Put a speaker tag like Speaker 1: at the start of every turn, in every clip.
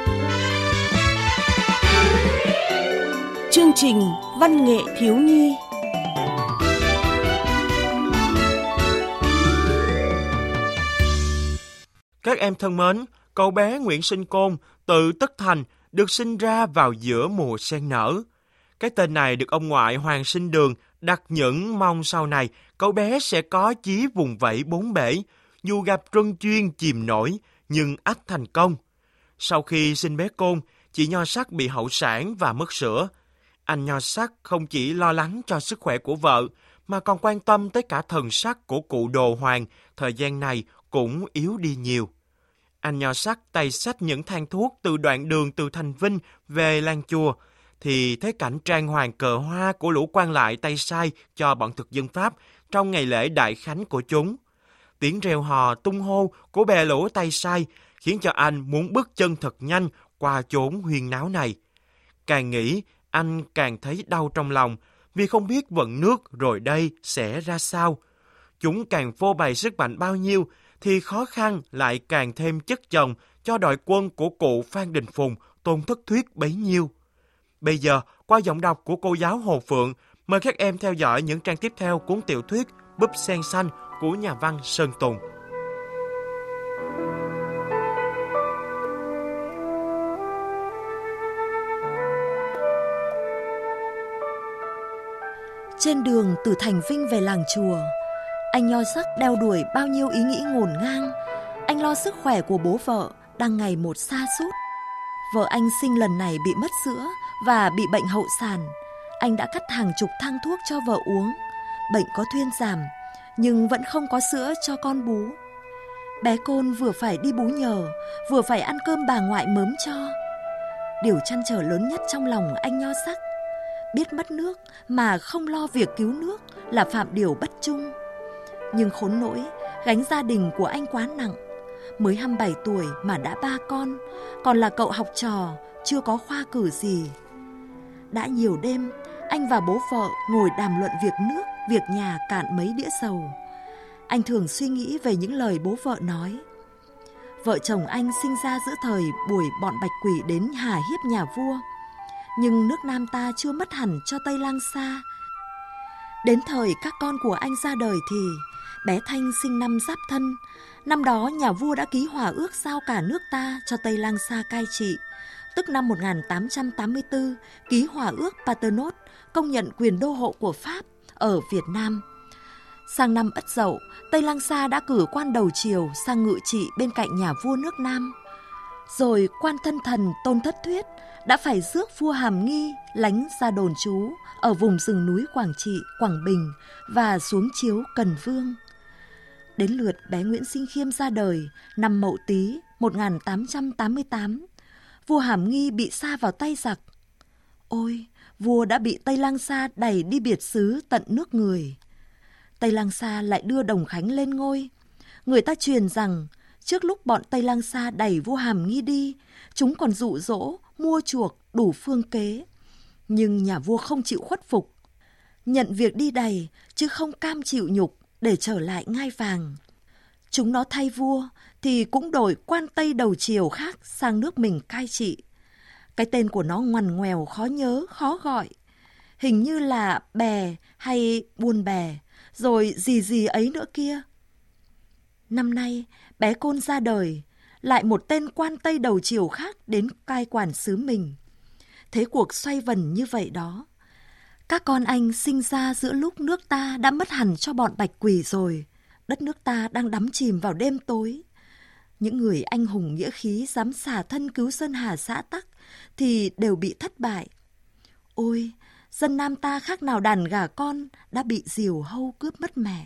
Speaker 1: Chương trình Văn nghệ thiếu nhi.
Speaker 2: Các em thân mến, cậu bé Nguyễn Sinh Côn từ Tất Thành được sinh ra vào giữa mùa sen nở. Cái tên này được ông ngoại Hoàng Sinh Đường đặt những mong sau này cậu bé sẽ có chí vùng vẫy bốn bể, dù gặp truân chuyên chìm nổi nhưng ắt thành công. Sau khi sinh bé Côn, chị Nho Sắc bị hậu sản và mất sữa. Anh Nho Sắc không chỉ lo lắng cho sức khỏe của vợ, mà còn quan tâm tới cả thần sắc của cụ Đồ Hoàng, thời gian này cũng yếu đi nhiều. Anh Nho Sắc tay xách những thang thuốc từ đoạn đường từ Thành Vinh về Lan Chùa, thì thấy cảnh trang hoàng cờ hoa của lũ quan lại tay sai cho bọn thực dân Pháp trong ngày lễ đại khánh của chúng. Tiếng reo hò tung hô của bè lũ tay sai khiến cho anh muốn bước chân thật nhanh qua chốn huyên náo này. Càng nghĩ, anh càng thấy đau trong lòng, vì không biết vận nước rồi đây sẽ ra sao. Chúng càng phô bày sức mạnh bao nhiêu, thì khó khăn lại càng thêm chất chồng cho đội quân của cụ Phan Đình Phùng, Tôn Thất Thuyết bấy nhiêu. Bây giờ, qua giọng đọc của cô giáo Hồ Phượng, mời các em theo dõi những trang tiếp theo cuốn tiểu thuyết Búp Sen Xanh của nhà văn Sơn Tùng.
Speaker 3: Trên đường từ Thành Vinh về làng chùa, anh Nho Sắc đeo đuổi bao nhiêu ý nghĩ ngổn ngang. Anh lo sức khỏe của bố vợ đang ngày một sa sút. Vợ anh sinh lần này bị mất sữa và bị bệnh hậu sản. Anh đã cắt hàng chục thang thuốc cho vợ uống. Bệnh có thuyên giảm, nhưng vẫn không có sữa cho con bú. Bé Côn vừa phải đi bú nhờ, vừa phải ăn cơm bà ngoại mớm cho. Điều trăn trở lớn nhất trong lòng anh Nho Sắc, biết mất nước mà không lo việc cứu nước là phạm điều bất trung. Nhưng khốn nỗi, gánh gia đình của anh quá nặng. Mới 27 tuổi mà đã 3 con, còn là cậu học trò, chưa có khoa cử gì. Đã nhiều đêm, anh và bố vợ ngồi đàm luận việc nước, việc nhà cạn mấy đĩa dầu. Anh thường suy nghĩ về những lời bố vợ nói. Vợ chồng anh sinh ra giữa thời buổi bọn Bạch Quỷ đến hà hiếp nhà vua. Nhưng nước Nam ta chưa mất hẳn cho Tây Lang Sa. Đến thời các con của anh ra đời thì bé Thanh sinh năm Giáp Thân. Năm đó nhà vua đã ký hòa ước giao cả nước ta cho Tây Lang Sa cai trị, tức năm 1884 ký hòa ước Paternotte công nhận quyền đô hộ của Pháp ở Việt Nam. Sang năm Ất Dậu, Tây Lang Sa đã cử quan đầu triều sang ngự trị bên cạnh nhà vua nước Nam. Rồi quan thân thần Tôn Thất Thuyết đã phải rước vua Hàm Nghi lánh ra đồn trú ở vùng rừng núi Quảng Trị, Quảng Bình và xuống chiếu Cần Vương. Đến lượt bé Nguyễn Sinh Khiêm ra đời năm Mậu Tý 1888, vua Hàm Nghi bị sa vào tay giặc. Ôi, vua đã bị Tây Lang Sa đẩy đi biệt xứ tận nước người. Tây Lang Sa lại đưa Đồng Khánh lên ngôi. Người ta truyền rằng trước lúc bọn Tây Lang Sa đẩy vua Hàm Nghi đi, chúng còn dụ dỗ, mua chuộc đủ phương kế. Nhưng nhà vua không chịu khuất phục, nhận việc đi đày chứ không cam chịu nhục để trở lại ngai vàng. Chúng nó thay vua thì cũng đổi quan Tây đầu triều khác sang nước mình cai trị. Cái tên của nó ngoằn ngoèo khó nhớ, khó gọi. Hình như là Bè hay Buôn Bè, rồi gì gì ấy nữa kia. Năm nay, bé Côn ra đời, lại một tên quan Tây đầu triều khác đến cai quản xứ mình. Thế cuộc xoay vần như vậy đó. Các con anh sinh ra giữa lúc nước ta đã mất hẳn cho bọn Bạch Quỷ rồi. Đất nước ta đang đắm chìm vào đêm tối. Những người anh hùng nghĩa khí dám xả thân cứu dân Hà Xã Tắc thì đều bị thất bại. Ôi, dân Nam ta khác nào đàn gà con đã bị diều hâu cướp mất mẹ.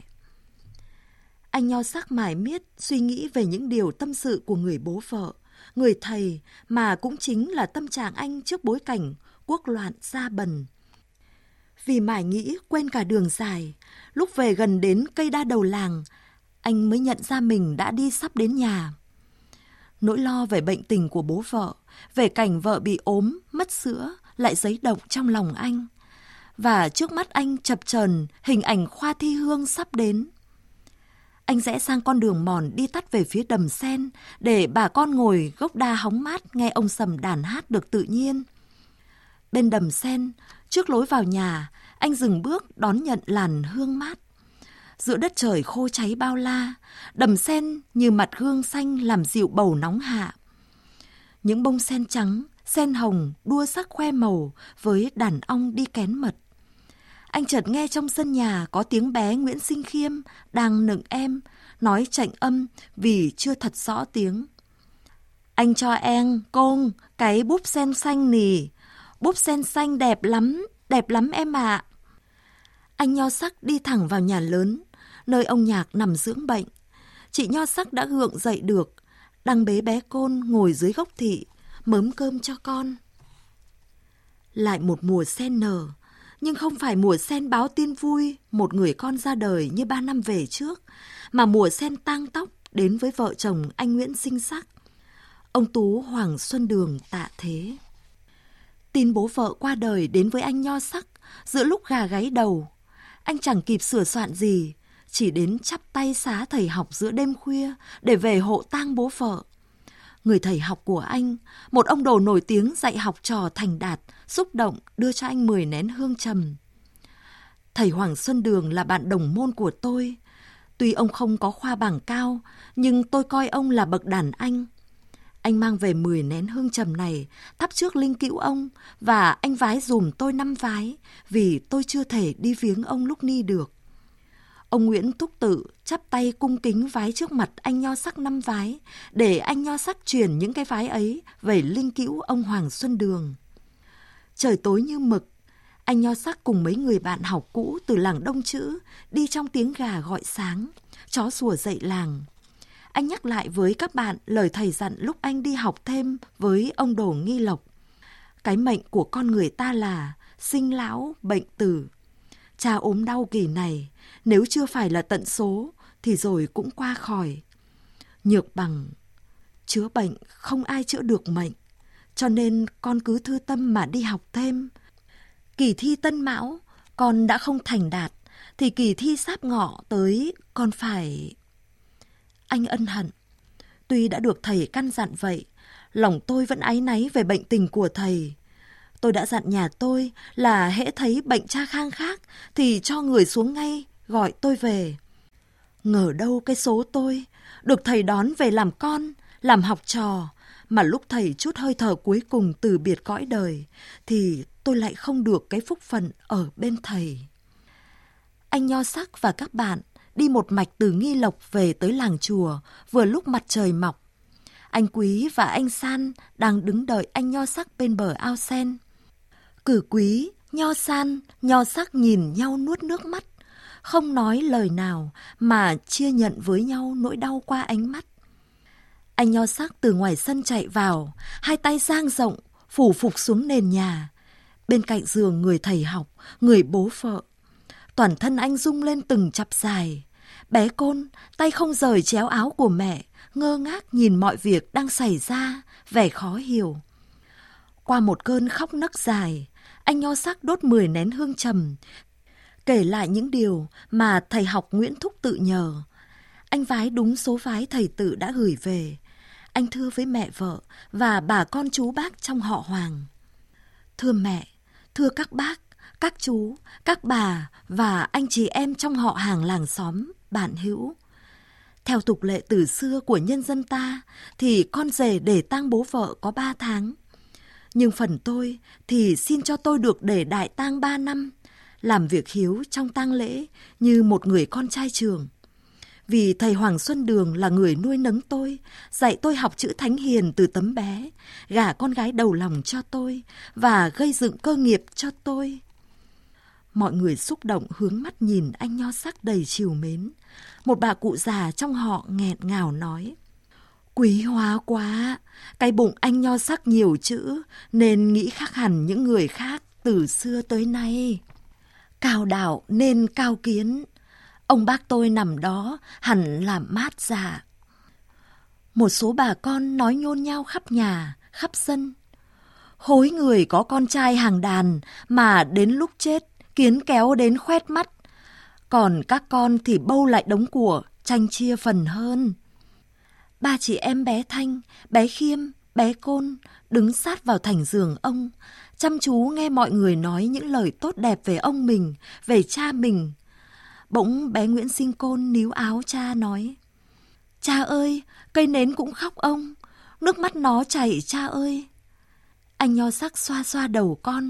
Speaker 3: Anh Nho Sắc mải miết suy nghĩ về những điều tâm sự của người bố vợ, người thầy mà cũng chính là tâm trạng anh trước bối cảnh quốc loạn gia bần. Vì mải nghĩ quên cả đường dài, lúc về gần đến cây đa đầu làng, anh mới nhận ra mình đã đi sắp đến nhà. Nỗi lo về bệnh tình của bố vợ, về cảnh vợ bị ốm, mất sữa lại dấy động trong lòng anh. Và trước mắt anh chập chờn hình ảnh Khoa Thi Hương sắp đến. Anh rẽ sang con đường mòn đi tắt về phía đầm sen để bà con ngồi gốc đa hóng mát nghe ông Sầm đàn hát được tự nhiên. Bên đầm sen, trước lối vào nhà, anh dừng bước đón nhận làn hương mát. Giữa đất trời khô cháy bao la, đầm sen như mặt gương xanh làm dịu bầu nóng hạ. Những bông sen trắng, sen hồng đua sắc khoe màu với đàn ong đi kén mật. Anh chợt nghe trong sân nhà có tiếng bé Nguyễn Sinh Khiêm đang nựng em, nói chạnh âm vì chưa thật rõ tiếng. Anh cho em, con, cái búp sen xanh nì. Búp sen xanh đẹp lắm em ạ. Anh Nho Sắc đi thẳng vào nhà lớn, nơi ông Nhạc nằm dưỡng bệnh. Chị Nho Sắc đã gượng dậy được, đang bế bé Côn ngồi dưới gốc thị, mớm cơm cho con. Lại một mùa sen nở, nhưng không phải mùa sen báo tin vui một người con ra đời như 3 năm về trước, mà mùa sen tang tóc đến với vợ chồng anh Nguyễn Sinh Sắc. Ông Tú Hoàng Xuân Đường tạ thế. Tin bố vợ qua đời đến với anh Nho Sắc giữa lúc gà gáy đầu. Anh chẳng kịp sửa soạn gì, chỉ đến chắp tay xá thầy học giữa đêm khuya để về hộ tang bố vợ. Người thầy học của anh, một ông đồ nổi tiếng dạy học trò thành đạt, xúc động đưa cho anh 10 nén hương trầm. Thầy Hoàng Xuân Đường là bạn đồng môn của tôi. Tuy ông không có khoa bảng cao, nhưng tôi coi ông là bậc đàn anh. Anh mang về 10 nén hương trầm này, thắp trước linh cữu ông, và anh vái dùm tôi 5 vái, vì tôi chưa thể đi viếng ông lúc ni được. Ông Nguyễn Thúc Tự chắp tay cung kính vái trước mặt anh Nho Sắc 5 vái, để anh Nho Sắc truyền những cái vái ấy về linh cữu ông Hoàng Xuân Đường. Trời tối như mực, anh Nho Sắc cùng mấy người bạn học cũ từ làng Đông Chữ đi trong tiếng gà gọi sáng, chó sủa dậy làng. Anh nhắc lại với các bạn lời thầy dặn lúc anh đi học thêm với ông Đồ Nghi Lộc. Cái mệnh của con người ta là sinh lão, bệnh tử. Cha ốm đau kỳ này, nếu chưa phải là tận số thì rồi cũng qua khỏi. Nhược bằng, chữa bệnh không ai chữa được mệnh, cho nên con cứ thư tâm mà đi học thêm. Kỳ thi Tân Mão con đã không thành đạt, thì kỳ thi Sáp Ngọ tới con phải... Anh ân hận. Tuy đã được thầy căn dặn vậy, lòng tôi vẫn áy náy về bệnh tình của thầy. Tôi đã dặn nhà tôi là hễ thấy bệnh cha khang khác thì cho người xuống ngay gọi tôi về. Ngờ đâu cái số tôi được thầy đón về làm con, làm học trò, mà lúc thầy chút hơi thở cuối cùng từ biệt cõi đời thì tôi lại không được cái phúc phận ở bên thầy. Anh Nho Sắc và các bạn đi một mạch từ Nghi Lộc về tới làng chùa vừa lúc mặt trời mọc. Anh Quý và anh San đang đứng đợi anh Nho Sắc bên bờ ao sen. Cử Quý, Nho San, Nho Sắc nhìn nhau nuốt nước mắt, không nói lời nào mà chia nhận với nhau nỗi đau qua ánh mắt. Anh Nho Sắc từ ngoài sân chạy vào, hai tay dang rộng, phủ phục xuống nền nhà. Bên cạnh giường người thầy học, người bố vợ. Toàn thân anh rung lên từng chập dài. Bé Côn, tay không rời chéo áo của mẹ, ngơ ngác nhìn mọi việc đang xảy ra, vẻ khó hiểu. Qua một cơn khóc nấc dài, anh Nho Sắc đốt 10 nén hương trầm, kể lại những điều mà thầy học Nguyễn Thúc Tự nhờ. Anh vái đúng số vái thầy Tự đã gửi về. Anh thưa với mẹ vợ và bà con chú bác trong họ Hoàng. Thưa mẹ, thưa các bác, các chú, các bà và anh chị em trong họ hàng làng xóm, bạn hữu. Theo tục lệ từ xưa của nhân dân ta thì con rể để tang bố vợ có 3 tháng. Nhưng phần tôi thì xin cho tôi được để đại tang 3 năm, làm việc hiếu trong tang lễ như một người con trai trường. Vì thầy Hoàng Xuân Đường là người nuôi nấng tôi, dạy tôi học chữ thánh hiền từ tấm bé, gả con gái đầu lòng cho tôi và gây dựng cơ nghiệp cho tôi. Mọi người xúc động hướng mắt nhìn anh Nho Sắc đầy trìu mến. Một bà cụ già trong họ nghẹn ngào nói: Quý hóa quá, cái bụng anh Nho Sắc nhiều chữ nên nghĩ khác hẳn những người khác từ xưa tới nay. Cao đạo nên cao kiến, ông bác tôi nằm đó hẳn làm mát dạ. Một số bà con nói nhôn nhao khắp nhà, khắp sân. Hối người có con trai hàng đàn mà đến lúc chết kiến kéo đến khoét mắt. Còn các con thì bâu lại đống của tranh chia phần hơn. Ba chị em bé Thanh, bé Khiêm, bé Côn đứng sát vào thành giường ông, chăm chú nghe mọi người nói những lời tốt đẹp về ông mình, về cha mình. Bỗng bé Nguyễn Sinh Côn níu áo cha nói: "Cha ơi, cây nến cũng khóc ông, nước mắt nó chảy cha ơi." Anh Nho Sắc xoa xoa đầu con: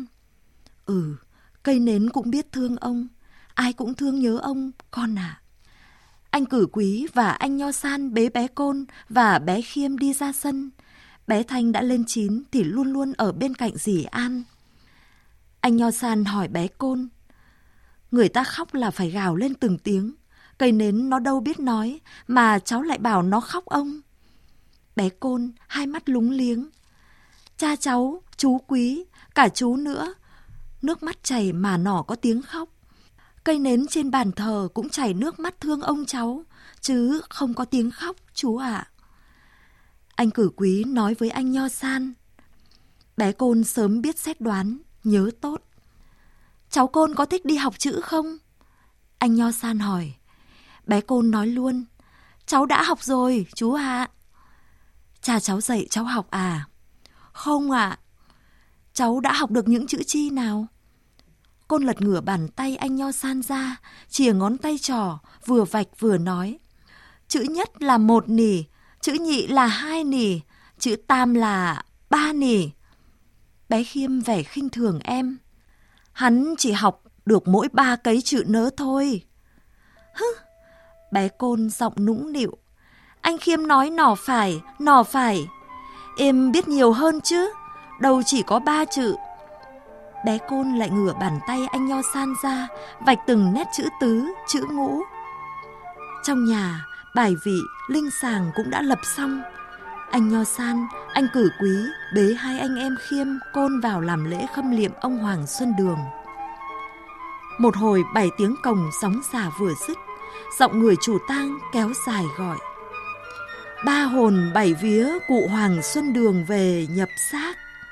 Speaker 3: Cây nến cũng biết thương ông, ai cũng thương nhớ ông, con ạ." Anh Cử Quý và anh Nho San bế bé Côn và bé Khiêm đi ra sân. Bé Thanh đã lên 9 thì luôn luôn ở bên cạnh dì An. Anh Nho San hỏi bé Côn: "Người ta khóc là phải gào lên từng tiếng, cây nến nó đâu biết nói mà cháu lại bảo nó khóc ông?" Bé Côn hai mắt lúng liếng: "Cha cháu, chú Quý, cả chú nữa, nước mắt chảy mà nỏ có tiếng khóc. Cây nến trên bàn thờ cũng chảy nước mắt thương ông cháu, chứ không có tiếng khóc chú ạ." Anh Cử Quý nói với anh Nho San. Bé Côn sớm biết xét đoán, nhớ tốt. "Cháu Côn có thích đi học chữ không?" Anh Nho San hỏi. Bé Côn nói luôn: "Cháu đã học rồi, chú ạ." "Cha cháu dạy cháu học à?" "Không ạ." "Cháu đã học được những chữ chi nào?" Côn lật ngửa bàn tay anh Nho San ra, chìa ngón tay trỏ, vừa vạch vừa nói: "Chữ nhất là 1 nỉ, chữ nhị là 2 nỉ, chữ tam là 3 nỉ." Bé Khiêm vẻ khinh thường em: "Hắn chỉ học được mỗi 3 cấy chữ nớ thôi." "Hứ!" Bé Côn giọng nũng nịu: "Anh Khiêm nói nỏ phải. Em biết nhiều hơn chứ, đâu chỉ có 3 chữ." Bé Côn lại ngửa bàn tay anh Nho San ra, vạch từng nét chữ tứ, chữ ngũ. Trong nhà, bài vị, linh sàng cũng đã lập xong. Anh Nho San, anh Cử Quý bế hai anh em Khiêm, Côn vào làm lễ khâm liệm ông Hoàng Xuân Đường. Một hồi 7 tiếng cồng sóng xả vừa dứt, giọng người chủ tang kéo dài gọi: "Ba hồn 7 vía cụ Hoàng Xuân Đường về nhập xác."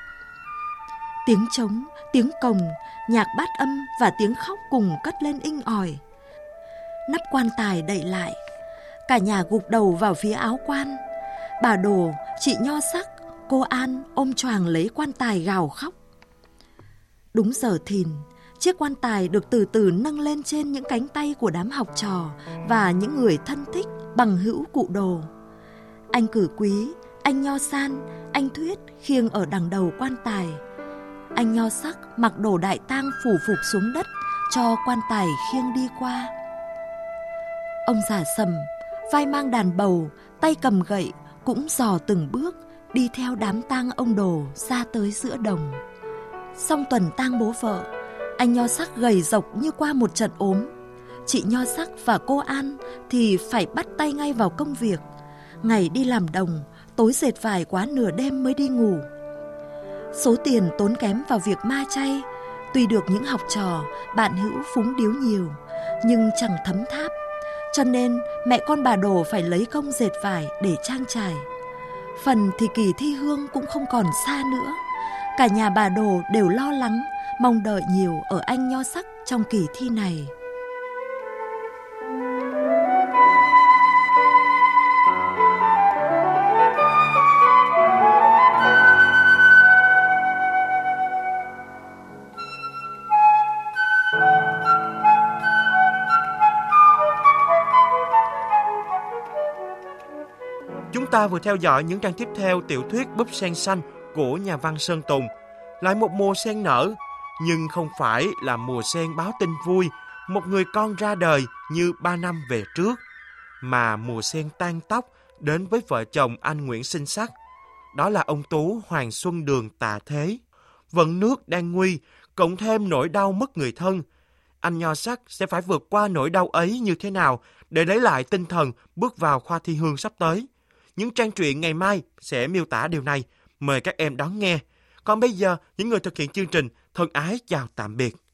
Speaker 3: Tiếng trống, tiếng cồng, nhạc bát âm và tiếng khóc cùng cất lên inh ỏi. Nắp quan tài đậy lại, cả nhà gục đầu vào phía áo quan. Bà Đồ, chị Nho Sắc, cô An ôm choàng lấy quan tài gào khóc. Đúng giờ thìn, chiếc quan tài được từ từ nâng lên trên những cánh tay của đám học trò và những người thân thích bằng hữu cụ Đồ. Anh Cử Quý, anh Nho San, anh Thuyết khiêng ở đằng đầu quan tài. Anh Nho Sắc mặc đồ đại tang phủ phục xuống đất cho quan tài khiêng đi qua. Ông già Sầm, vai mang đàn bầu, tay cầm gậy, cũng dò từng bước đi theo đám tang ông Đồ ra tới giữa đồng. Xong tuần tang bố vợ, anh Nho Sắc gầy rộc như qua một trận ốm. Chị Nho Sắc và cô An thì phải bắt tay ngay vào công việc. Ngày đi làm đồng, tối dệt vải quá nửa đêm mới đi ngủ. Số tiền tốn kém vào việc ma chay tuy được những học trò, bạn hữu phúng điếu nhiều, nhưng chẳng thấm tháp. Cho nên mẹ con bà Đồ phải lấy công dệt vải để trang trải. Phần thì kỳ thi hương cũng không còn xa nữa. Cả nhà bà Đồ đều lo lắng, mong đợi nhiều ở anh Nho Sắc trong kỳ thi này.
Speaker 2: Chúng ta vừa theo dõi những trang tiếp theo tiểu thuyết Búp Sen Xanh của nhà văn Sơn Tùng. Lại một mùa sen nở, nhưng không phải là mùa sen báo tin vui, một người con ra đời như 3 năm về trước, mà mùa sen tan tóc đến với vợ chồng anh Nguyễn Sinh Sắc. Đó là ông Tú Hoàng Xuân Đường tạ thế. Vận nước đang nguy, cộng thêm nỗi đau mất người thân. Anh Nho Sắc sẽ phải vượt qua nỗi đau ấy như thế nào để lấy lại tinh thần bước vào khoa thi hương sắp tới. Những trang truyện ngày mai sẽ miêu tả điều này. Mời các em đón nghe. Còn bây giờ, những người thực hiện chương trình thân ái chào tạm biệt.